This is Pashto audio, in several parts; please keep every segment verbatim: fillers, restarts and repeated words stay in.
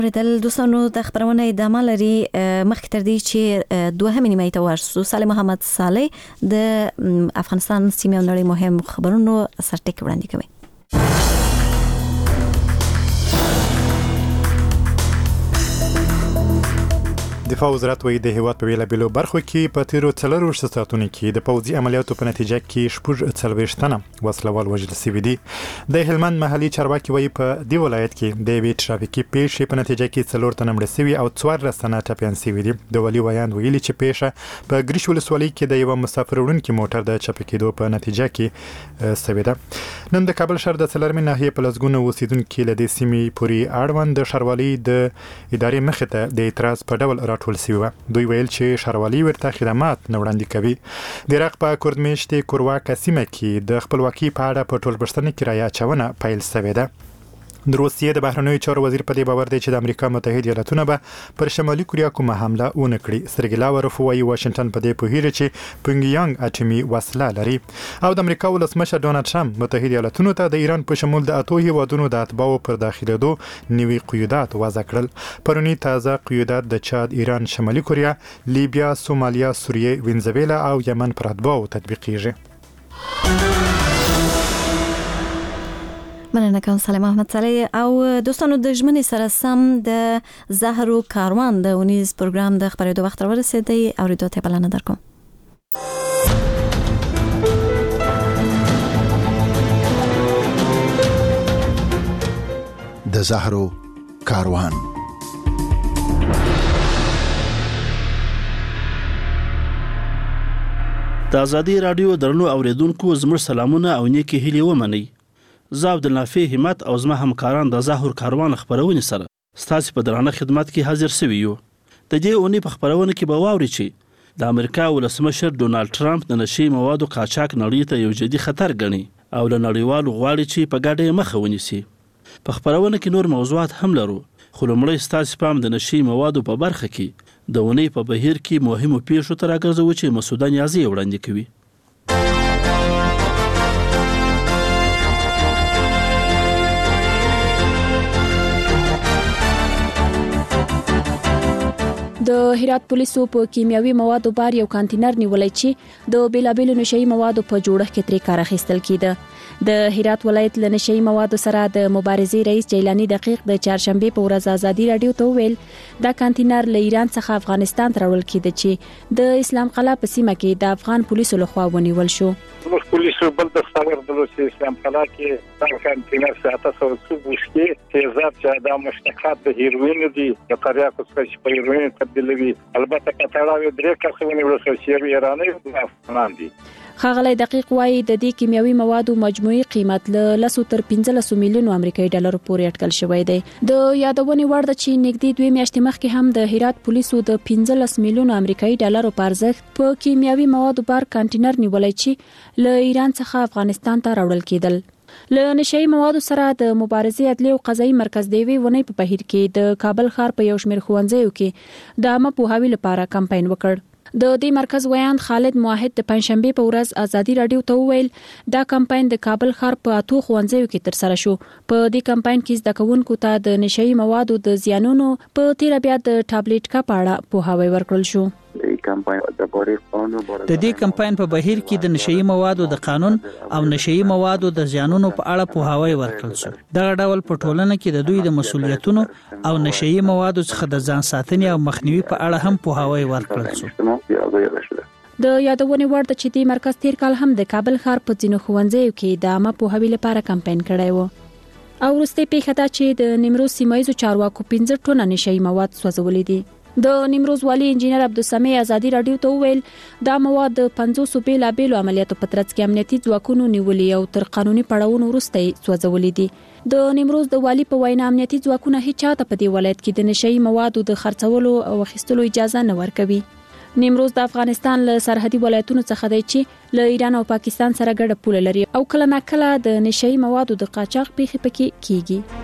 د دوستانو د خبرونه ادامه لري. مخکې تر دې چې دوهمې نیمه ته ورسو، صالح محمد صالح د افغانستان سیمې او نړۍ مهم خبرونو سرټکی وړاندې کوي. دفاع وزارت وایي د هیواد په بیلابیلو برخو کې په تیرو څلرویشتو ساعتونو کې د پوځي عملیاتو په نتیجه کې شپږ څلوېښت تنه وسلوال وژل شوي دي. د هلمند محلي چارواکي وایي په دې ولایت کې د یوې ټرافیکي پیښې په نتیجه کې څلور تنه مړه شوي او څوارلس تنه ټپیان شوي دي. د والي ویاند ویلي چې پیښه په ګریش ولسوالۍ کې د یوه مسافر وړونکي موټر د چپه کېدو په نتیجه کې شوې ده. نن د کابل ښار د څلورمې ناحیې په لسګونو اوسېدونکي له دې سیمې پورې اړوند د ښاروالۍ د ادارې مخې ته د اعتراض په ډول ټول شوی و. دوی ویل چې ښاروالۍ ورته خدمات نه وړاندې کوي. د عراق په کردمشت کورواک سیمه کې د خپلواکۍ په اړه په ټولبښتنه کې رایه اچونه پیل شوې ده. د روسیې د بهرنیو چارو وزیر په دې باور دی چې د امریکا متحده ایالاتونه به پر شمالي کوریا کومه حمله ونه کړي. سرګی لاوروف وایي واشنگټن په دې پوهیږي چې پونګیانګ اټومي وسله لري. او د امریکا ولسمشر ډونالد ټرمپ متحده ایالاتونو ته د ایران په شمول د اتو هیوادونو د اتباعو پر داخلېدو نوي قیودات وضع کړل. پرونی تازه قیودات د چاد، ایران، شمالي کوریا، لیبیا، سومالیا، سوریه، وینزویلا او یمن پر اتباعو تطبیقیږي. مننه کوم صالح محمد صالح. او دوستانو د ژمنې سره سم د زهرو کاروان د اونیز پروګرام د خبرېدو وخت ورسېدی. اوریدو ته بلنه درکوم. د زهرو کاروان. د ازادي رادیو درنو اوریدونکو زموږ سلامونه او نیکی هیلې ومنئ. زه عبدالنافع همت او زما همکاران د زهر کاروان خبرونې سره ستاسو په درانه خدمت کې حاضر شوي یو. د دې اونۍ په خبرونه کې به واورئ چې د امریکا ولسمشر ډونالد ټرمپ د نشي موادو قاچاق نړۍ ته یو جدي خطر ګڼي او له نړیوالو غواړي چې په ګډه مخه ونیسي. په خبرونه کې نور موضوعات هم لرو، خو لومړی ستاسو پام د نشي موادو په برخه کې د اونۍ په بهیر کې مهمو پیښو ته راګرځوو چې مسعوده نیازي وړاندې کوي. د هرات پولیسو په کیمیاوي موادو بار یو کانټینر نیولای چې د بیلابیلو نشئی موادو په جوړښت کې ترې کار اخیستل کیده. د هرات ولایت له نشئی موادو سره د مبارزې رئیس جیلانی دقیق د چهارشنبه په ورځ ازادي رادیو ته ویل دا کانټینر له ایران څخه افغانستان ته راوړل کیده چې د اسلام قلعه په سیمه کې د افغان پولیسو لخوا ونیول شو. موږ پولیسو بل د خبر درلو چې اسلام قلعه کې دا کانټینر ساته سو وسکي تیزاب چې دا مشتقات د هیروین دي د تریاکو څخه په هیروین تبدیلوي. البته کتاړاوي درې کسونه ورسره چې ایرانی او افغان دي. ښاغلی دقیق وایي د دې کیمیاوي موادو مجموعي قیمت له لسو تر پنځلسو میلیونو امریکایي ډالرو پورې اټکل شوی دی. د یادونې وړ ده چې نږدې دوه میاشتې مخکې هم د هرات پولیسو د پنځلس میلیونو امریکایي ډالرو په ارزښت په کیمیاوي موادو بار کانټینر نیولای چې له ایران څخه افغانستان ته راوړل کېدل. له نشئی موادو سره د مبارزې عدلي او قضایي مرکز د یوې ونې په بهیر کې د کابل ښار په یو شمېر ښوونځیو کې د عامه پوهاوي لپاره کمپاین وکړ. د دې مرکز ویاند خالد موحد د پنځشنبه په ورځ ازادي رادیو ته وویل دا کمپاین د کابل ښار په اتو ښوونځیو کې ترسره شو. په دې کمپاین کې زده کوونکو ته د نشئی موادو د زیانونو په تیر بیا د ټابلیټ کا پاړه پوهاوی ورکړل شو. د دې کمپاین په بهیر کې د نشئی موادو د قانون او نشئی موادو د زیانونو په اړه پوهاوی ورکړل شو. دغه ډول په ټولنه کې د دوی د مسؤلیتونو او نشئی موادو څخه د ځان ساتنې او مخنیوي په اړه هم پوهاوی ورکړل شو. د یادونې وړ ده چې د مرکز تیر کال هم د کابل ښار په ځینو ښوونځیو کې د عامه پوهاوي لپاره کمپاین کړی و. او وروستۍ پیښه دا چې د نیمروز سیمایزو چارواکو پنځه ټنه نشئی مواد سوځولي دي. د نیمروز والی انجینر عبدالسمیع ازادي رادیو ته وویل دا مواد د پنځوسو بیلابیلو عملیاتو په ترڅ کې امنیتي ځواکونو نیولي او تر قانوني پړاوونو وروسته یې سوځولي دي. د نیمروز د والی په وینا امنیتي ځواکونه هیڅ چاته په دې ولایت کې د نشئی موادو د خرڅولو او اخیستلو اجازه نه ورکوي. نیمروز د افغانستان له سرحدي ولایتونو څخه دی چې له ایران او پاکستان سره ګډه پوله لري او کله ناکله د نشئی موادو د قاچاق پیښې پکې کیږي.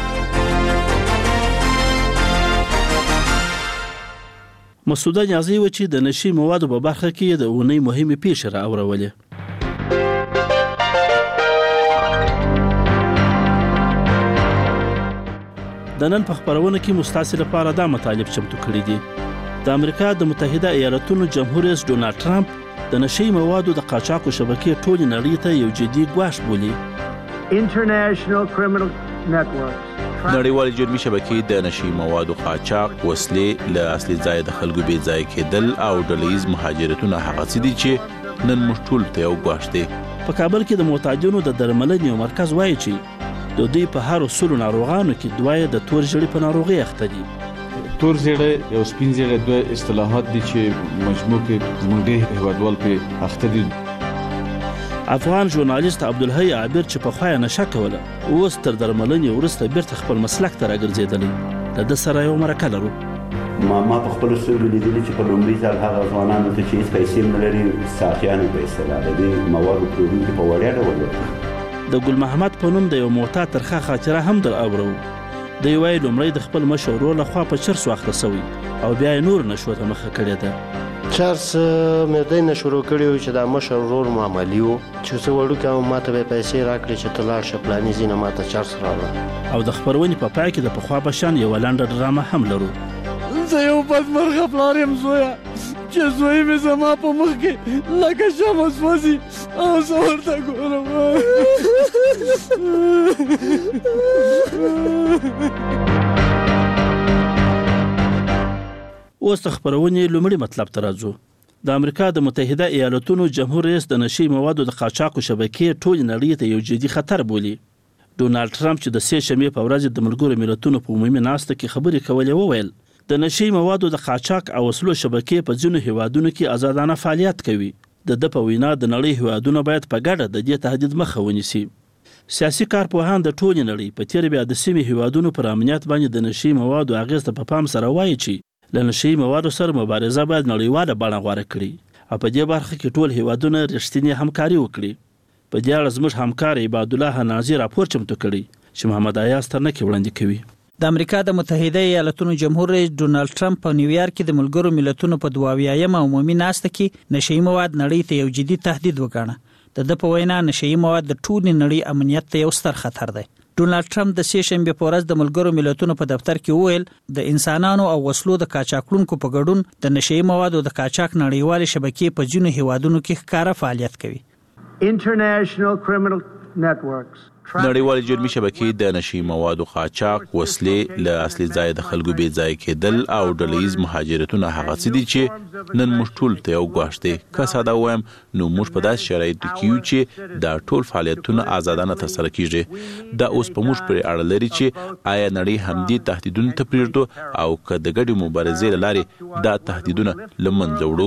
مسعوده نیازي و چې د نشي موادو په برخه کې د اونۍ مهمې پیښې راوړولې. د نن په خبرونه کې مستاسل لپاره دا مطالب چمتو کړی دي. د امریکا د متحده ایالاتونو جمهور رئیس ډونالد ټرمپ د نشئی موادو د قاچاقو شبکې ټولې نړۍ ته یو جدي ګواښ بولي. نړیوالې جرمي شبکې د نشئی موادو قاچاق، وسلې، له اصلي ځای د خلکو بې ځای کېدل او ډلهییز مهاجرتونه هغه څه دي چې نن موږ ټولو ته یو ګواښ دی. په کابل کې د معتادینو د درملنې یو مرکز وایي چې د دوی په هر سلو ناروغانو کې دوه د تور ژیړي په ناروغۍ اخته دي. تور زیړی او سپین زیړی دوه اصطلاحات دي چې مجموع کې زموږ ډېر هیوادوال پرې اخته دي. افغان ژورنالیست عبدالحی عابر چې پخوا یې نشه کوله اوس تر درملنې وروسته بیرته خپل مسلک ته راګرځېدلی. له ده سره یو مرکه لرو. ما ما په خپلو سترګو لیدلي چې په لومړي ځل هغه ځوانانو ته چې هېڅ پیسې نه لري ساقیانو په اصطلاح د دې موادو پلورونکي په وړیا ډول ورکوي. د ګل محمد په نوم د یو معتاد ترخه خاطره هم در اورو. دوی وایي لومړی د خپل مشر ورور لخوا په چرسو اخته سوی او بیا یې نور نشو ته مخه کړې ده. چرس مې دی نه شروع کړی و چې دا مشر ورور معمولي و چې زه وړوکی وم ما ته به یې پیسې راکړې چې ته لاړ شه پلاني ځای نه ما ته چرس راوړه. او د خپرونې په پای کې د پخوا په شان یوه لنډه ډرامه هم لرو. زه یو بدمرغه پلار یم زویه چې زوی مې زما په مخ کې لکه شمع سوځي او زه ورته ګورم. اوس د خپرونې لومړي مطلب ته راځو. د امریکا د متحده ایالاتونو جمهور رئیس د نشئی موادو د قاچاقو شبکې ټولې نړۍ ته یو جدي خطر بولي. ډونالد ټرمپ چې د سې شنبې په ورځ د ملګرو ملتونو په عمومي ناسته کې خبرې کولې وویل د نشئی موادو د قاچاق او وسلو شبکې په ځینو هیوادونو کې آزادانه فعالیت کوي. د ده په وینا د نړۍ هیوادونه باید په ګډه د دې تهدید مخه ونیسي. سیاسي کارپوهان د ټولې نړۍ په تېر بیا د سیمې هیوادونو پر امنیت باندې د نشئی موادو اغېز ته په پام سره وایي چې له نشئی موادو سره مبارزه باید نړیواله بڼه غوره کړي او په دې برخه کې ټول هیوادونه رښتینې همکاري وکړي. په دې اړه زموږ همکار عبادالله ناظر راپور چمتو کړی چې محمد ایاز ترنکې وړاندې کوي. د امریکا د متحده ایالاتونو جمهور رئیس ډونالد ټرمپ په نیویارک کې د ملګرو ملتونو په دوه اویایم عمومي ناسته کې نشئی مواد نړۍ ته یو جدي تهدید وګاڼه. د ده په وینا نشئی مواد د ټولې نړۍ امنیت ته یو ستر خطر دی. ډونالد ټرمپ د سې شنبې په ورځ د ملګرو ملتونو په دفتر کې وویل د انسانانو او وسلو د قاچاقونکو په ګډون د نشئی موادو د قاچاق نړیوالې شبکې په ځینو هیوادونو کې ښکاره فعالیت کوي. نړیوالې جرمي شبکې د نشئی موادو قاچاق، وسلې، له اصلي ځای د خلکو بې ځای کېدل او ډلهییز مهاجرتونه هغه څه دي چې نن موږ ټولو ته یو ګواښ دی. که ساده ووایم نو موږ په داسې شرایطو کې یو چې دا ټول فعالیتونه آزادانه ترسره کیږي. دا اوس په موږ پورې اړه لري چې آیا نړۍ همدې تهدیدونو ته پرېږدو او که د ګډې مبارزې له لارې دا تهدیدونه له منځه وړو.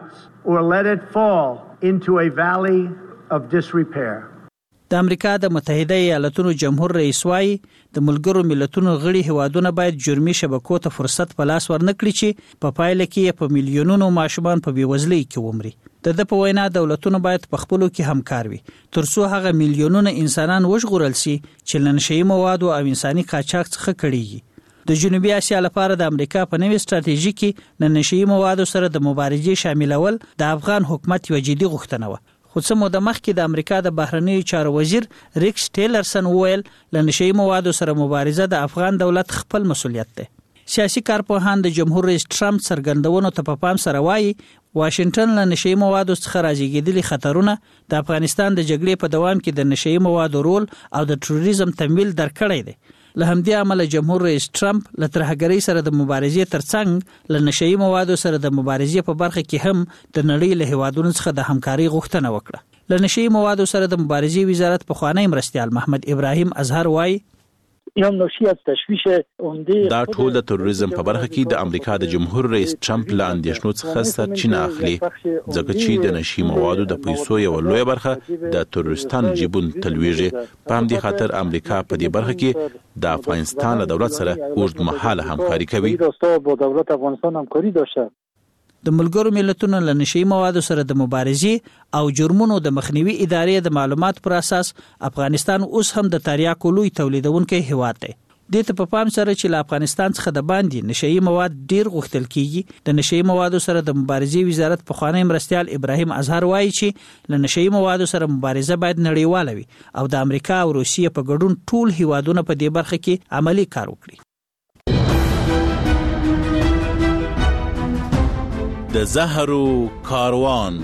د امریکا د متحده ایالاتونو جمهور رئیس وايي د ملګرو ملتونو غړي هیوادونه باید جرمي شبکو ته فرصت په لاس ورنکړي چې په پایله کې په میلیونونو ماشومان په بېوزلۍ کې ومري. د ده په وینا دولتونه باید په خپلو کې همکار وي ترڅو هغه میلیونونه انسانان وژغورل شي چې له نشئی موادو او انساني قاچاق څخه کړيږي. د جنوبي اسیا لپاره د امریکا په نوې ستراتیژي کې د نشئی موادو سره د مبارزې شاملول د افغان حکومت یو جدي غوښتنه وه. خو څه موده مخکې د امریکا د بهرنیو چارو وزیر ریکس ټیلرسن وویل له نشئی موادو سره مبارزه د افغان دولت خپل مسؤلیت دی. سیاسي کارپوهان د جمهور رئیس ټرمپ څرګندونو ته په پام سره وایي واشنگټن له نشئی موادو څخه رازیږېدلي خطرونه د افغانستان د جګړې په دوام کې د نشئی موادو رول او د تروریزم تمویل درکړی دی. له همدې امله جمهور رئیس ټرمپ له ترهګرۍ سره د مبارزې ترڅنګ له نشئی موادو سره د مبارزې په برخه کې هم د نړۍ له هیوادونو څخه د همکارۍ غوښتنه وکړه. له نشئی موادو سره د مبارزې وزارت پخوانی مرستیال محمد ابراهیم اظهر وایي دا ټول د تروریزم په برخه کې د امریکا د جمهور رئیس ټرمپ له اندېښنو څخه سرچینه اخلي ځکه چې د نشئی موادو د پیسو یو لویه برخه د تروریستانو جیبونو ته لویږي. په همدې خاطر امریکا په دې برخه کې د افغانستان له دولت سره اوږدمهاله همکاري کوي. د ملګرو ملتونو له نشئی موادو سره د مبارزې او جرمونو د مخنیوي ادارې د معلومات پر اساس افغانستان اوس هم د تریاکو لوی تولیدونکی هیواد دی. دې ته په پام سره چې له افغانستان څخه د باندې نشئی مواد ډیر غوښتل کیږي د نشئی موادو سره د مبارزې وزارت پخوانی مرستیال ابراهیم اظهر وایي چې له نشئی موادو سره مبارزه باید نړیواله وي او د امریکا او روسیې په ګډون ټول هیوادونه په دې برخه کې عملی کار وکړي. د زهرو کاروان.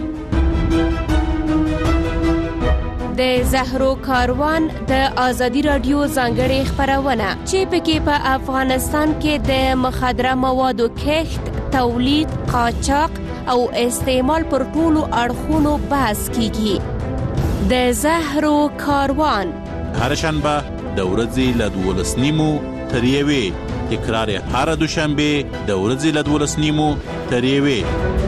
د زهرو کاروان د ازادي رادیو ځانګړې خبرونه چې پکې په افغانستان کې د مخدره موادو کښت، تولید، قاچاق او استعمال پر ټولو اړخونو بحث کیږي. د زهرو کاروان هر شنبه د ورځې له دولس نیمو تر یوې، تکرار یې هر دوشنبه د ورځې له دولس نیمو تر یوې.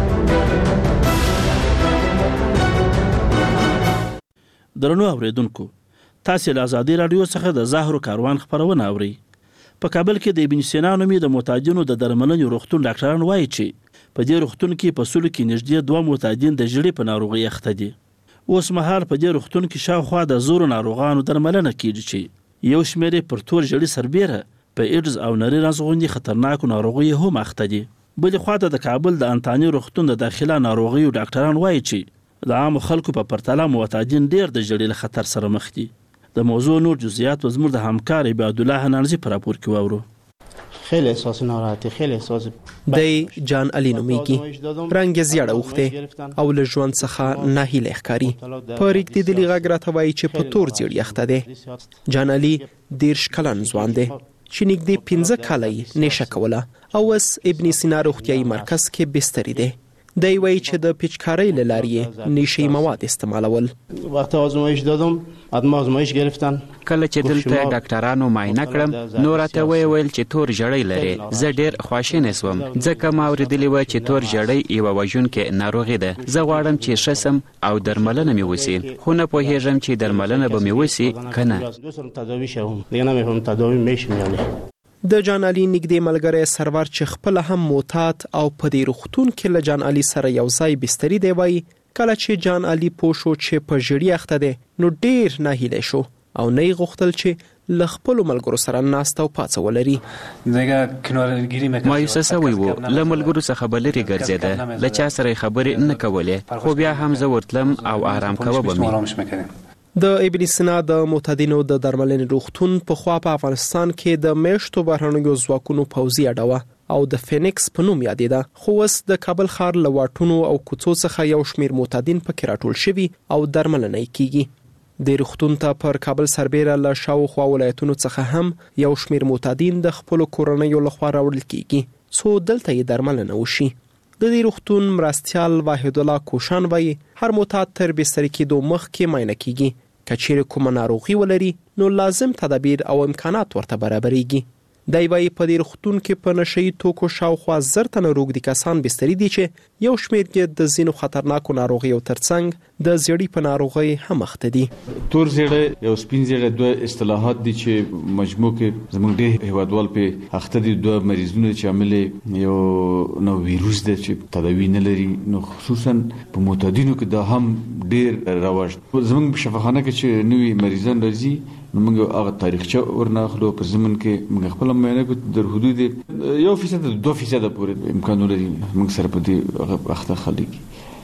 درنو اوریدونکو، تاسو له ازادي رادیو څخه د زهرو کاروان خبرونه اورئ. په کابل کې د ابن سینا نومي د معتادینو د درملنې روغتون ډاکټران وایي چې په دې روغتون کې په سلو کې نږدې دوه معتادین د ژړې په ناروغۍ اخته دي. اوس مهال په دې روغتون کې شاوخوا د زورو ناروغانو درملنه کیږي چې یو شمېر یې پر تور ژړې سربیره په ایډز او نری رنځ غوندې خطرناکو ناروغیو هم اخته دي. بلې خواته د کابل د انتاني روغتون د داخله ناروغیو ډاکټران وایي چې د عامو خلکو په پرتله معتادین ډېر د ژړې له خطر سره مخ دي. د موضوع نور جزئیات زموږ د همکار عبادالله نانزي په راپور کې واورو. خیلی احساس ناراحتی، خیلی احساس دی جان علی نومیږي، رنګ یې زیړه اوښتی او له ژوند څخه ناهیلی ښکاري. په رښتېدلي غږ راته وایي چې په تور زیړ یخته دی. جان علی دېرش کلن ځوان دی چې نږدې پنځه کاله یې نیشه کوله او اوس ابن سینا روغتیایي مرکز کې بستري دی. دی وایي چې د پیچکارۍ له لارې یې نشه‌ای مواد استعمالول. وقتی آزمایش دادم ادما آزمایش گرفتن. کله چې دلته ډاکټرانو معاینه کړم نو راته ویل چې تور ژړی لري. زه ډېر خواشینی سوم ځکه ما اورېدلي وه چې تور ژړی یوه وژونکې ناروغي ده. زه غواړم چې ښه سم او درملنه مې وسي، خو نه پوهېږم چې درملنه به مې وسي که نه. د جان علي نږدې ملګری سرور چې خپله هم معتاد او په دې روغتون کې له جان علي سره یو ځای بستري دی وایي کله چې جان علي پوه شو چې په ژړي اخته دی نو ډېر ناهیلی شو او نه یې غوښتل چې له خپلو ملګرو سره ناسته او پاڅه ولري. مایوسه سوی و، له ملګرو څخه به لرې ګرځېده، له چا سره یې خبرې نه کولې، خو بیا هم زه ورتلم او آرام کوه به مې. د ابن سینا د معتادینو د درملنې روغتون پخوا په افغانستان کې د میشتو بهرنیو ځواکونو پوځي اډه وه او د فینکس په نوم یادېده، خو اوس د کابل ښار له واټونو او کوڅو څخه یو شمېر معتادین پکې راټول شوي او درملنه یې کیږي. د روغتون ته پر کابل سربیره له شاوخوا ولایتونو څخه هم یو شمېر معتادین د خپلو کورنیو لخوا راوړل کیږي څو دلته یې درملنه وشي. د دې روغتون مرستیال واحد الله کوشان وایي هر معتاد تر بستري کېدو مخکې معاینه کیږي، که چیرې کومه ناروغي ولري نو لازم تدابیر او امکانات ورته برابرېږي. دی وایي په دې روغتون کې په نشه‌یي توکو شاوخوا زر تنه روږدي کسان بستري دي چې یو شمېر یې د ځینو خطرناکو ناروغیو ترڅنګ د زیړي په ناروغۍ هم اخته دي. تور زیړی او سپین زیړی دوه اصطلاحات دي چې مجموع کې زموږ ډېر هیوادوال په اخته دي. دوه مریضونه چې عامل یو نو ویروس دی چې تداوی نه لري، نو خصوصا په معتادینو کې دا هم ډېر رواج. زموږ په شفاخانه کې چې نوي مریضان راځي نو موږ هغه تاریخچه ورناخلو، په زمن کې موږ خپل معاینه کو در حدود یو فیصد دوه فیصد پورې امکان لري موږ سره په دې اخته خلک.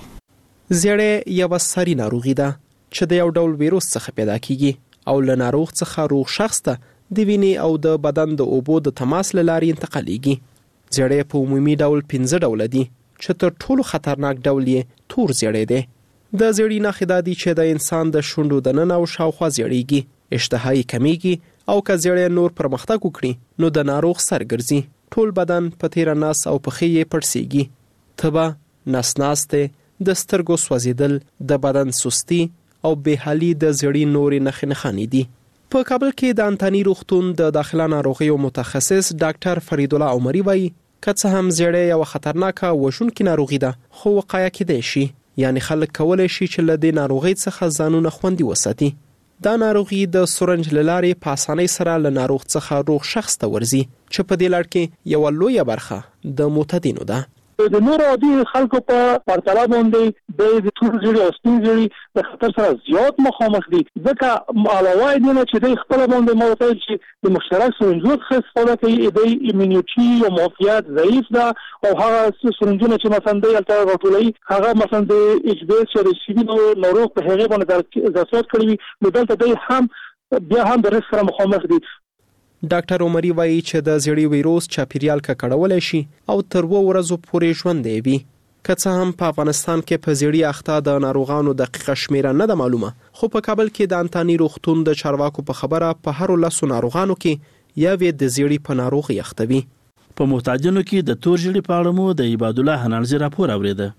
زیړی یوه ساري ناروغي ده چې د یو ډول ویروس څخه پیدا کیږي او له ناروغ څخه روغ شخص ته د وینې او د بدن د اوبو د تماس له لارې انتقالیږي. زیړی په عمومي ډول پنځه ډوله دي چې تر ټولو خطرناک ډول یې تور زیړی دی. د زیړي نښې دا دي چې د انسان د شونډو دننه او شاوخوا زیړیږي، اشتها یې کمیږي او که زیړی نور پرمختګ وکړي نو د ناروغ سر ګرځي، ټول بدن په تیره نس او پښې یې پړسیږي. تبه، نس ناستې، د سترګو سوځېدل، د بدن سستی او بېحالي د زیړي نورې نښې نښانې دي. په کابل کې د انتاني روغتون د داخله ناروغیو متخصص ډاکټر فرید الله عمري وایي که څه هم زیړی یوه خطرناکه وژونکې ناروغي ده خو وقایه کیدی شي، یعنی خلک کولی شي چې له دې ناروغۍ څخه ځانونه خوندي وساتي. دا ناروغي د سورنج له لارې په اسانۍ سره له ناروغ څخه روغ شخص ته ورځي چې په دې لړ کې یوه لویه برخه د معتادینو ده. د نور عادي خلکو په پرتله باندې د تور زیړي او سپین زیړي د خطر سره زیات مخامخ دي، ځکه علاوه دې نه چې د خپل باندې موتل چې د مشترک سرنجونو څخه استفاده کوي، د ایمونیټي او معافیت ضعیف ده او هغه سرنجونه چې مثلا د الټا راټولوي هغه مثلا د ایچ بی اس یا سیوینو ناروغ په هغه باندې ځاسات کړی، نو دلته د هم بیا هم د رسک سره مخامخ دي. ډاکټر عمري وایي چې د زیړي ویروس چاپیریال ککړولی شي او تر اووه ورځو پورې ژوندی وي. که څه هم په افغانستان کې په زیړی اخته د ناروغانو دقیقه شمیره نه ده معلومه، خو په کابل کې د انتانی روغتون د چارواکو په خبره په هر لسو ناروغانو کې یوې د زیړی په ناروغي اخته وي. په محتاجانو کې د تور ژیړي په اړه مو د عباد الله حنانزي راپور اوریده.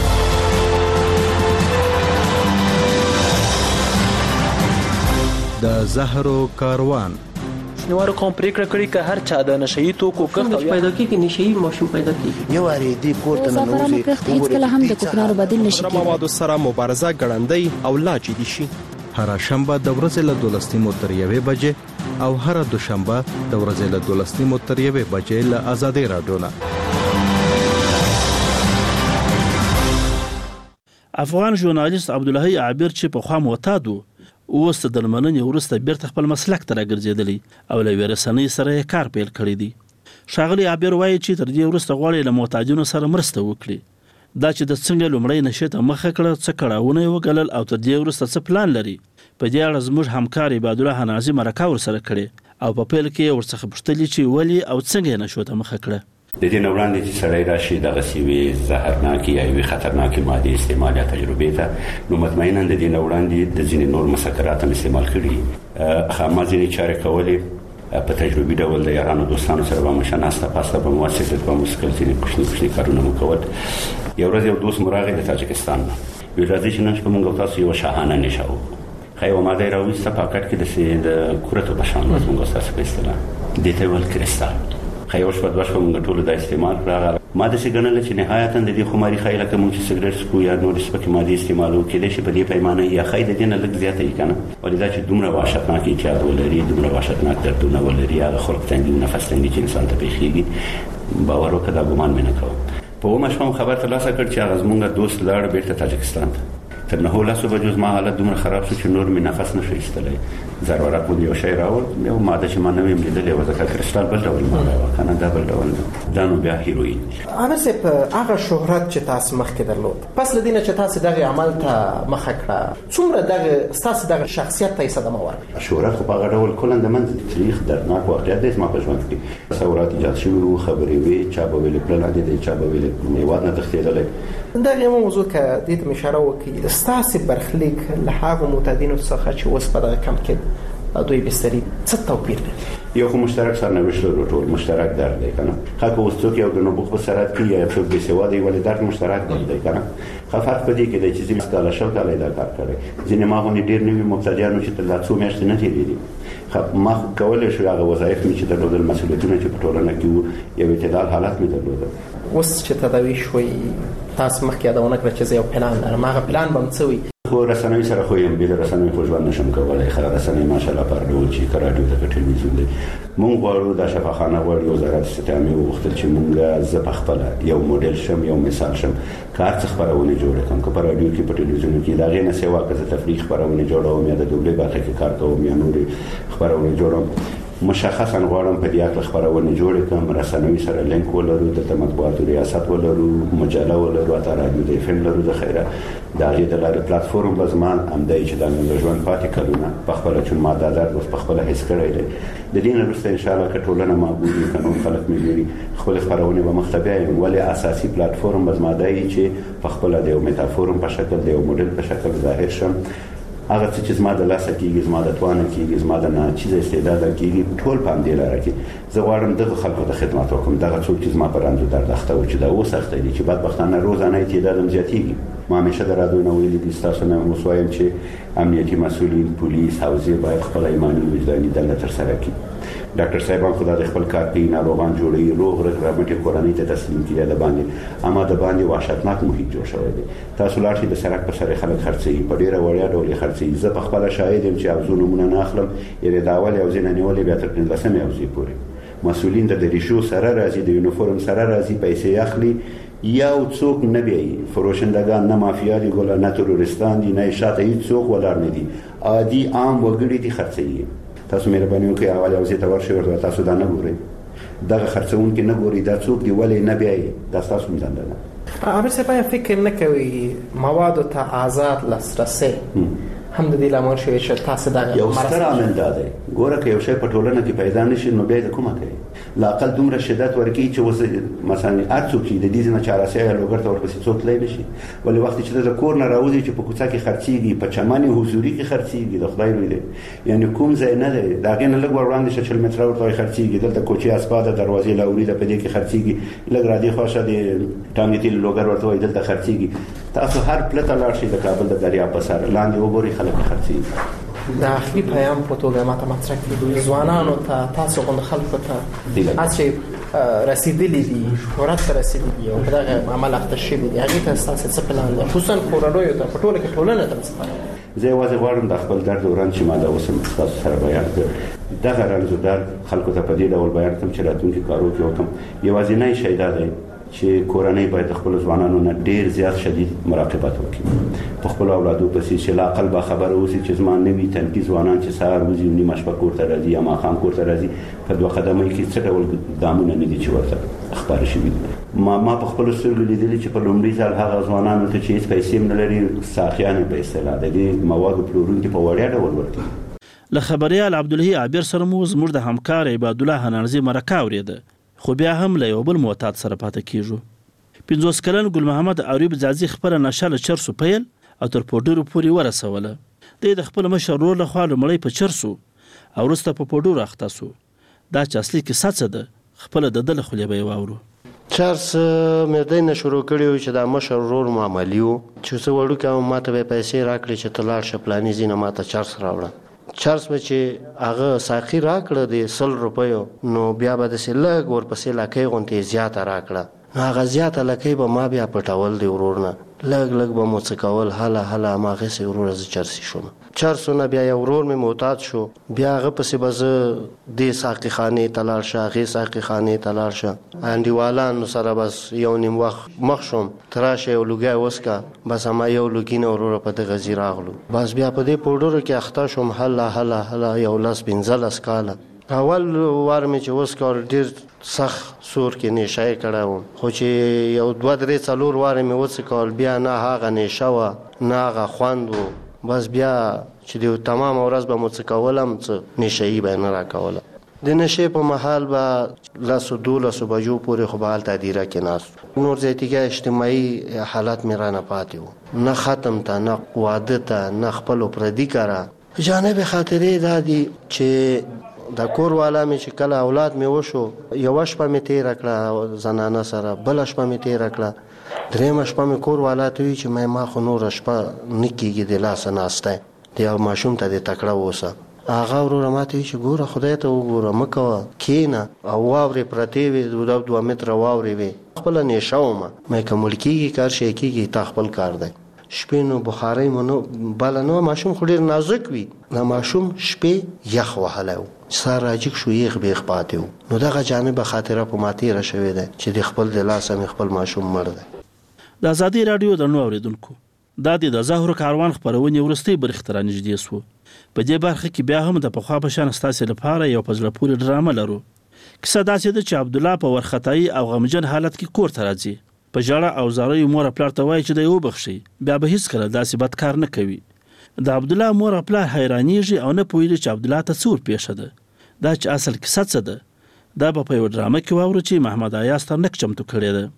د زهرو کاروان شنوارو کوم پریکړه کړې که هر چا د نشئی توکو کښت پیدا کیږي نشئی ماشوم پیدا کیږي یو اړې دی کوړه نه نوځي هیڅ کله هم د کوکنارو بدیل نشي کېدای. موادو سره مبارزه ګړندۍ او لا جدي شي. هر شنبه د ورځې له دولسنیمو تر یوې بجې او هر دوشنبه د ورځې له دولسنیمو تر یوې بجې له آزادۍ راډیو نه. افغان ژورنالیست عبدالله عابر چې په خوا معتاد و اوس د درملنې وروسته بیرته خپل مسلک ته راګرځېدلی او له یوې رسنۍ سره یې کار پیل کړی دی. ښاغلی عابر وایي چې تر دې وروسته غواړي له محتاجینو سره مرسته وکړي. دا چې د څنګه لومړی نشې ته مخه کړه، څه کړاوونه یې وګالل او تر دې وروسته څه پلان لري، په دې اړه زموږ همکار عباد الله حنانزي مرکه ورسره کړې او په پیل کې ورڅخه پوښتلي چې ولې او څنګه یې نشو ته مخه کړه. د دې نه وړاندې چې سړی راشي دغه سیوې زهرناکې یا یوې خطرناکې مادې استعمال یا تجربې ته، نو مطمئنا د دې نه وړاندې د ځینې نور مسکرات هم استعمال کړي. خامہ ځینې چارې کولې په تجربي ډول د یارانو دوستانو سره به مو ناسته پاسته به مو وسیلت به مو سکل ځینې کوچني کوچني کارونه مو کول. یو ورځ یو دوست مو راغی د تاجکستان نه، ویل راځئ چې نن شپه موږ تاسو یوه شاهانه نشه وکړو. ښه یوه ماده یې راویسته پاکټ کې د کورتو په شان ورځ موږ ستاسو په اصطلاح دې ته ویل کرسټال. خیو شپه دوه شپه موږ ټول دا استعمال کړل. ما د سیګنل چې نهایتا د دې خماري خیله کوم چې سیګریټ سکو یا نور سپکې مادې استعمالو کېدای شي په دې پیمانه یا خای د دې نه لږ زیاته یې کنه، ولې دا چې دومره وحشتناک احتیاط ولري، دومره وحشتناک دردونه ولري، هغه خلق تنګي نفس تنګي چې انسان ته پیښیږي، باور وکړه دا ګمان مې نه کوم. په اومه شپه خبر ترلاسه کړ چې هغه زمونږ دوست لاړ بیرته تاجکستان ته. تر نه لاسو بجو زما حالت دومره خراب شو چې نور مې نفس نشو ایستلی. ضرورت مو یو شی راوړ، یو ماده چې ما نه ویم لیدلې وه، ځکه کرسټال بل ډول ماده وه کنه، دا بل ډول دا نو بیا هیروین. عامر صاحب هغه شهرت چې تاسو مخکې درلود، پس له دې نه چې تاسو دغه عمل ته مخه کړه، څومره دغه ستاسو دغه شخصیت ته صدمه ورکړه؟ شهرت خو په هغه ډول کلا د منځ تاریخ دردناک واقعیت دی زما په ژوند کې. تصورات ایجاد شوي وو، خبرې وې، چا به ویلې پلان دی، چا به ویلې هېواد نه تښتېدلی. دغه یو موضوع که دې ته اشاره وکړي، ستاسو برخلیک له هغو معتادینو څخه چې اوس په دغه کمپ کې دوی بستري څه توپیر لري؟ یو خو مشترک سرنوشت لرو، ټول مشترک درد دی کنه. خو اوس څوک یو د نبوغ په سرحد کې یا څوک بې سواده وي، ولې درد مشترک دی کنه. خو فرق په دې کې دی چې ځینې کاله شل کاله دا کار کړی، ځینې ما غوندې ډېر نوي مبتدیانو چې تر دا څو میاشتې نه تېرېدي. خو ما خو کولی شو هغه وظایف مې چې درلودل، مسؤلیتونه چې په ټولنه کې وو، یو اعتدال حالت مې درلوده. اوس چې تداوي شوئ، تاسو مخکې یادونه کړه چې زه یو پلان لرم، هغه پلان به م څه وي؟ خو رسنوي سره خو یم، بې له رسنوي خو ژوند نشم کولی. ښه رسنۍ ماشاءالله په هر ډول چې که راډیو ده که ټلویزیون دی. مونږ غواړو دا شفاخانه غواړي، وزارت استطاعمې وغوښتل چې مونږ زه په خپله یو موډل شم، یو مثال شم، که هر څه خپرونې جوړې کړم، که په راډیو کې په ټلویزیون کې د هغې نه سوا که زه تفریح خپرونې جوړوم یا د دوبلې برخه کې کار کوم یا نورې خپرونې جوړوم، مشخصا غواړم په دې اړه خپرونې جوړې کړم، رسنوي سره لینک ولرو، دلته مطبوعاتو ریاست ولرو، مجله ولرو، حتی راډیو د اف ام لرو د خیره. د هغې د لارې پلاتفورم به زما همدی چې دا مې د ژوند پاتې کلونه په خپله، چون ما دا درد اوس په خپله حس کړی دی. د دې نه وروسته انشاءالله که ټولنه ما ګوري، که نور خلک مې ګوري، خپلې خپرونې به مخ ته بیایم. ولې اساسي پلاتفورم به زما دی چې په خپله د یو میتافورم په شکل، د یو موډل په شکل ظاهر شم. هغه څه چې زما د لاسه کېږي، زما د توانه کېږي، زما د ناچیزه استعداده کېږي، ټول په همدې لاره کې زه غواړم دغه خلکو ته خدمت وکړم. دغه څوک چې زما په رنځ و درد اخته و، چې دا اوس اخته دي، چې بدبختانه روزانه تعداد هم زیاتېږي. ما همیشه د راډیو نه ویلي دي، ستاسو نه اوس وایم چې امنیتي مسؤلین، پولیس، حوزې باید خپله ایماني وجداني دنده ترسره کړي. ډاکټر صاحبان خو دا د خپل کار کوي، ناروغان جوړوي، روغ رګ رابطې کورنۍ ته تسلیم کړي د باندې، اما د باندې وحشتناک محیط جوړ شوی دی. تاسو لاړ شئ د سړک په سر خلک خرڅوي، په ډېره وړیا ډول یې خرڅوي. زه په خپله شاهد یم چې اوزو نومونه نه اخلم، یعنې د اول اوزې نه نیولې بیا تر پنځلسمې اوزې پورې مسؤلین د دریشو سره راځي، د یونیفورم سره راځي، پیسې اخلي، یو څوک نه بیایي، فروشندگان نه مافیا دي ګوله، نه ترورستان دي، نه شاته هیڅ څوک ولاړ نه دي، عادي عام وګړي دي خرڅوي. تاسو مهرباني وکړئ اول اوزې ته ورشئ، ورته تاسو دا نه ګورئ، دغه خرڅوونکي نه ګوري، دا څوک دي، ولې نه بیایي، دا ستاسو هم دنده ده. عامر صاحب آیا فکر نه کوي موادو ته آزاد لاسرسی هم د دې لامل شوی چې تاسو دغه یو ستر عامل دا دی ګوره که یو شی په ټولنه کې پیدا نشي نو بیا د کومه کوي لاقل دومره شدت ورکړي چې اوس مثلا هر څوک چې د دې ځای نه چاراسي یا لوګر ته ورپسې څوک تللی نشي ولې وخت چې د کور نه راوځي چې په کوڅه کې خرڅېږي په چمن حضوري کې خرڅېږي د خدای لوی دی یعنی کوم ځای نه دی د هغې نه لږ ور وړاندې شه چل متره ورته وایي خرڅېږي دلته کوچې اسپا ده دروازې لاوري ده په دې کې خرڅېږي لږ را دې خوا شه د ټانګې تیل لوګر ورته وایي دلته خرڅېږي تاسو هر پله ته لاړ شئ د کابل د دریاب په سر لاندې وګورئ خلک خرڅېږي د اخري پیام په توګه ماته مطرح کړي ځوانانو ته تاسو غوندې خلکو ته هڅې رسېدلي دي شهرت ته رسېدلي دي او په دغه عمل اخته شوي دي هغې ته ستاسو څه پلان دی خصوصا کورنیو ته په ټوله کې ټولنه ته څه پلان زه یوازې غواړم د خپل درد او رنځ چې ما دا اوس هم ستاسو سره بیان کړ دغه رنځ او درد خلکو ته په دې ډول بیان کړم چې راتلونکي کارو کې وکړم یوازینی شی دا دی چې کورنۍ باید د خپل ځوانانو نه ډیر زیات شدید مراقبت وکړي په خپل اولادو پسې چې لا عقل با خبره اوسي چې زما نوي تنکي ځوانان چې سهار وځي او نیمه شپه کور ته راځي یا ماښام کور ته راځي په دوه قدمۍ کې څه ډول ګامونه نه دي چې ورته ښکاره شوي ما ما په خپلو سترګو لیدلي چې په لومړي ځل هغه ځوانانو ته چې هېڅ پیسې هم نه لري ساقیانې په اصطلاح د دې موادو پلورونکي په وړیا ډول ورکوي له خبریال عبدالحی عابر سره مو زموږ د همکار عبادالله هنرزي مرکه اورېده خو بیا هم له یو بل معتاد سره پاتې کیږو پنځوس کلن ګل محمد عریب ځاځي خپله نشه له چرسو پیل او تر پوډرو پورې ورسوله دی د خپل مشر ورور لخوا لومړی په چرسو او وروسته په پوډرو اخته سو دا چې اصلي کیسه څه ده خپله د ده له خولې به یې واورو چرس مې دی نه شروع کړی و چې دا مشر ورور معملي و چې زه وړوکی وم ما ته به یې پیسې راکړې چې ته لاړ شه پلاني ځای نه ما ته چرس راوړه چرس به چې هغه ساقي راکړه د سل روپیو نو بیا به داسې لږ ورپسې لکۍ غوندې زیاته راکړه نو هغه زیاته لکۍ به ما بیا پټول دی ورور نه لږ لږ به مو څه کول هله هله هماغسې وروره زه چرسي شوم چرسو نه بیا یو ورور مې معتاد شو بیا هغه پسې به زه دې ساقي خانې ته لاړ شه هغې ساقي خانې ته لاړ شه انډیوالانو سره بس یو نیم وخت مخ شوم ته راشه یو لوګی وسکه بس هما یو لوګي نه وروره په دغه ځای راغلو بس بیا په دې پوډرو کې اخته شوم هله هله هله یو لس پنځلس کاله اول وار مې چې وسکه ډېر سخت سور کې نیشه یې کړی وم خو چې یو دوه درې څلور وارې مې وڅکول بیا نه هغه نیشه وه نه هغه خوند و بس بیا چې د تمامه ورځ به مو څه کولم څه نیشهیي به یې نه راکوله د نشې په محل به لسو دولسو بجو پورې خو به هلته دیره کې ناست نور زیاتیګه اجتماعي حالت مې رانه پاتې و نه ختم ته نه واده ته نه خپلو پردي کره جانب خاطرې دا دي چې د کور والا مې چې کله اولاد مې وشو یوه شپه مې تېره کړه زنانه سره بله شپه مې تېره کړه درېیمه شپه مې کور والا ته وي چې ما خو نوره شپه نه کېږي د لاسه ناستی د یو ماشوم ته دې تکړه اوسه هغه وروره ما ته وي چې ګوره خدای ته وګوره مه کوه کښېنه او واورې پرتې وې دوه دوه متره واورې وې خپله نیشه ومه مې که مړ کېږي کار شی کېږي تا خپل کار دی شپې نو بخارۍ مو نو بله نه ماشوم خو ډېر نازک وي د ماشوم شپې یخ وهلی و سهار راجګ شو یخ بیخ پاتې و نو دغه جانبه خاطره په ما تېره شوې ده چې د خپل د لاسه مې خپل ماشوم مړ دی د ازادي راډیو درنو اورېدونکو دا د د زهرو کاروان خپرونې وروستۍ برخې ته رانږدې سوه په دې برخه کې بیا هم د پخوا په شان ستاسې لپاره یو په زړه پورې ډرامه لرو کیسه داسې ده چې عبدالله په وارخطایي او غمجن حالت کې کور ته راځي په ژړه او زاریو مور پلار ته وایي چې دی وبخښئ بیا به هېڅکله داسې بد کار نه کوي د عبدالله مور پلار حیرانېږي او نه پوهېږي چې عبدالله ته څه ورپېښه ده دا چې اصل کیسه څه ده دا به په یوه ډرامه کې واورو چې محمد ایاز ترنک چمتو کړې ده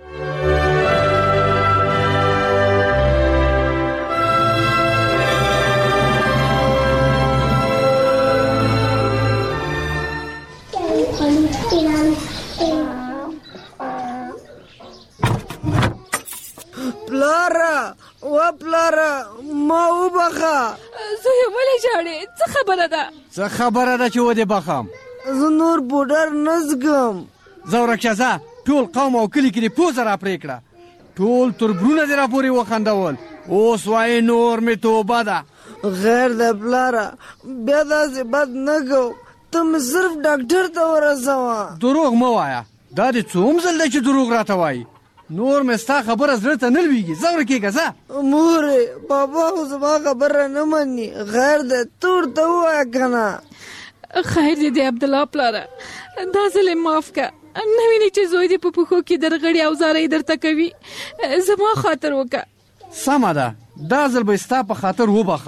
پلاره و پلاره ما وبخه زویه ولې ژاړې څه خبره ده څه خبره ده چې ودې بخم زه نور پوډر نه زګم زه ورکشه ټول قوم او کلي کې دې پوزه را پرې کړه ټول تربرونه دې را پورې وخندول اوس وایي نور مې توبه ده غیر ده پلاره بیا داسې بد نه کو ته مې صرف ډاکټر ته ورسوه دروغ مه وایه دا دې څوم ځل دی چې دروغ راته وایي نور مې ستا خبره زړه ته نه لویږي ځه ورکېږه ځه مورې بابا خو زما خبره نه مني غیر دی ته ورته ووایه که نه خیر دی دی عبدالله پلاره دا ځل یې معاف که نه وینې چې زوی دې په پښو کې درغړې او زارۍ درته کوي زما خاطر وکړه سمه ده دا ځل به ستا په خاطر وبخم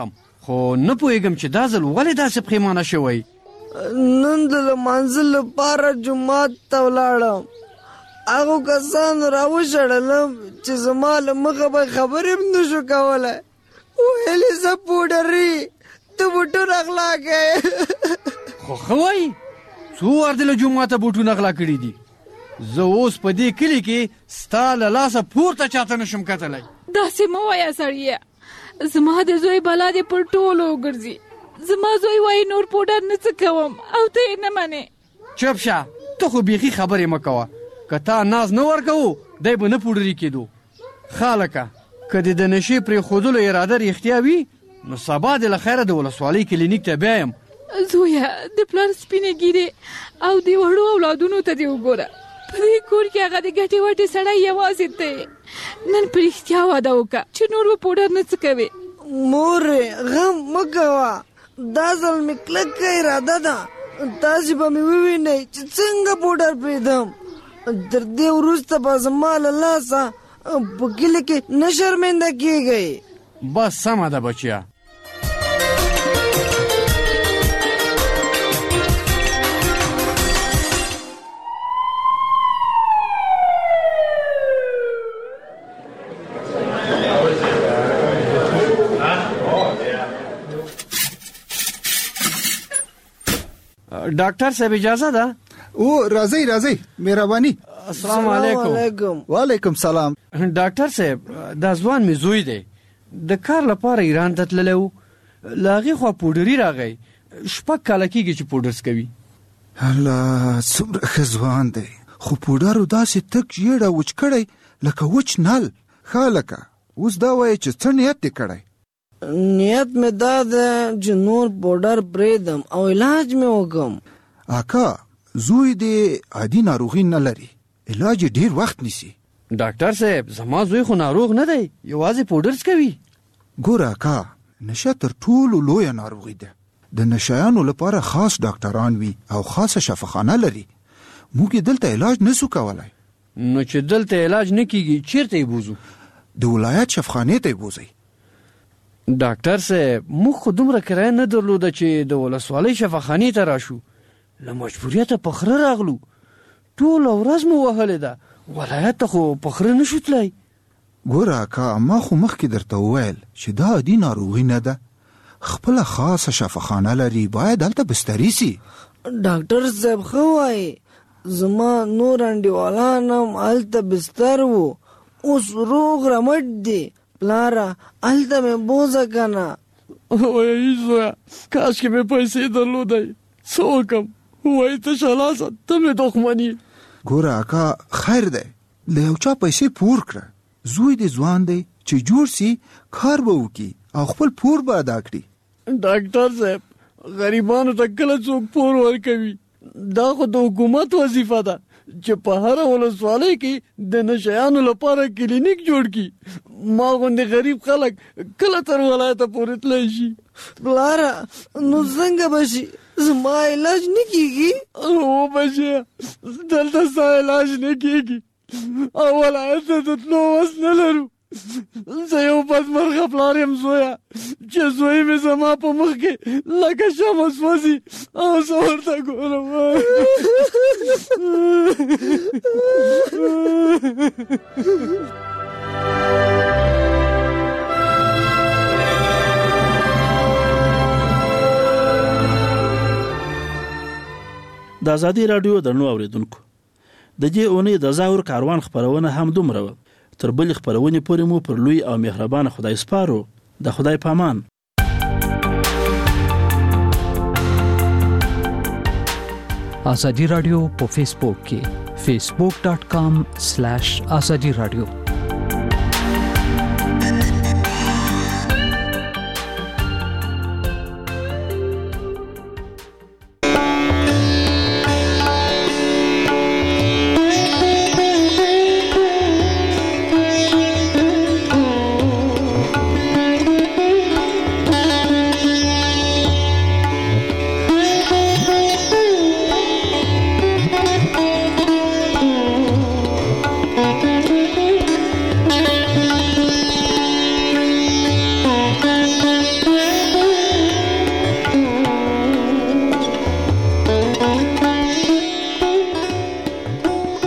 خو نه پوهېږم چې دا ځل ولې داسې پښیمانه شوی؟ نن د لمانځه لپاره جومات ته ولاړم، هغو کسانو راوشړلم چې زما له مخه به خبرې هم نه شو کولی. ویلې زه پوډري ته بوټونه اغلا کوې. خو ښه وایي، څو وار دې له جوماته بوټونه اغلا کړي دي؟ زه اوس په دې کلي کې ستا له لاسه پورته چاته نشم کتلی. داسې مه وایه سړیه، زما د زوی بلا دې پر ټولو وګرځي. زما زوی وایي نور پوډر نه څه کوم او ته یې نه منې. چپ شه، ته خو بیخي خبرې مه کوه. که تا ناز نه ورکوو دی به نه پوډري کېدو. خالکه که دې د نشې پرېښودلو اراده رښتیا وي نو سبا دې له خیره د ولسوالۍ کلینیک ته بیایم. زویه د پلار سپینې ګیرې او د وړو اولادونو ته دې وګوره. په دې کور کې هغه د ګټې وټې سړی یوازې دی. نن په رښتیا واده وکړه چې نور به پوډر نه څه کوې. مورې غم مه کوه، دا ځل مې کلکه اراده ده. تاسې به مې ووینئ چې څنګه پوډر پرېږدم. تر دې وروسته به زما له لاسه په کلي کې نه شرمنده کېږئ. بس سمه ده بچیه. ډاکټر صاحب اجازه ده؟ او راځئ راځئ، مهرباني. السلام علیکم. وعلیکم سلام. ډاکټر صاحب دا ځوان مې زوی دی، د کار لپاره ایران ته تللی و، له هغې خوا پوډري راغی. شپږ کاله کېږي چې پوډرس کوي. الله څومره ښه ځوان دی، خو پوډرو داسې تک ژېړه وچ کړی لکه وچ نل. خالکه اوس دا وایي چې څه نیت دې کړی؟ نیت مې دا ده چې نور پوډر پرېږدم او علاج مې وکړم. اکا زوی دې عادي ناروغي نه لري، علاج یې ډېر وخت نیسي. ډاکټر صاحب زما زوی خو ناروغ نه دی، یوازې پوډرس کوي. ګوره اکا، نشه تر ټولو لویه ناروغي ده. د نشایانو لپاره خاص ډاکټران وي او خاصه شفاخانه لري. موږ یې دلته علاج نسو کولی. نو چې دلته علاج نه کیږي چیرته یې بوزو؟ د ولایت شفاخانې ته یې بوزئ. ډاکټر صاحب موږ خو دومره کرایه نه درلوده چې د ولسوالۍ شفاخانې ته راشو. له مجبوریته په خره راغلو، ټوله ورځ مو وهلې ده، ولایت ته خو په خره نشو تللی. ګوره اکا، ما خو مخکې درته وویل چې دا عادي ناروغي نه ده، خپله خاصه شفاخانه لري، باید هلته بستري سي. ډاکټر صاحب ښه وایي، زما نور انډیوالان هم هلته بستر وو، اوس روغ رمټ دي. پلاره هلته مې بوځه که نه. وایي زویه کاشکې مې پیسې درلودی، څه وکړم؟ وایي تشه لاسه ته مې دښمني. ګوره اکا خیر دی، له یو چا پیسې پور کړه. زوی دې ځوان دی چې جوړ سي، کار به وکړي او خپل پور به ادا کړي. ډاکټر صاحب غریبانو ته کله څوک پور ورکوي؟ دا خو د حکومت وظیفه ده چې په هره ولسوالۍ کې د نشیانو لپاره کلینیک جوړ کړي. ما غوندې غریب خلک کله تر ولایته پورې تللی شي؟ پلاره نو څنګه به شي؟ زما علاج نه کېږي؟ هو بچیه دلته ستا علاج نه کېږي او ولایت ته د تلو وس نه لرو. زه یو بدمرغه پلار یم زویه چې زوی مې زما په مخ کې لکه شمع سوځي او زه ورته ګورم. د ازادي رادیو درنو اوریدونکو، د دې اونۍ د ظاهر کاروان خبرونه هم دومره وه. تر بلې خبرونې پورې مو پر لوی او مهربان خدای سپارو. د خدای پامان. ازادي رادیو په فیسبوک کې facebook.com/azadi radio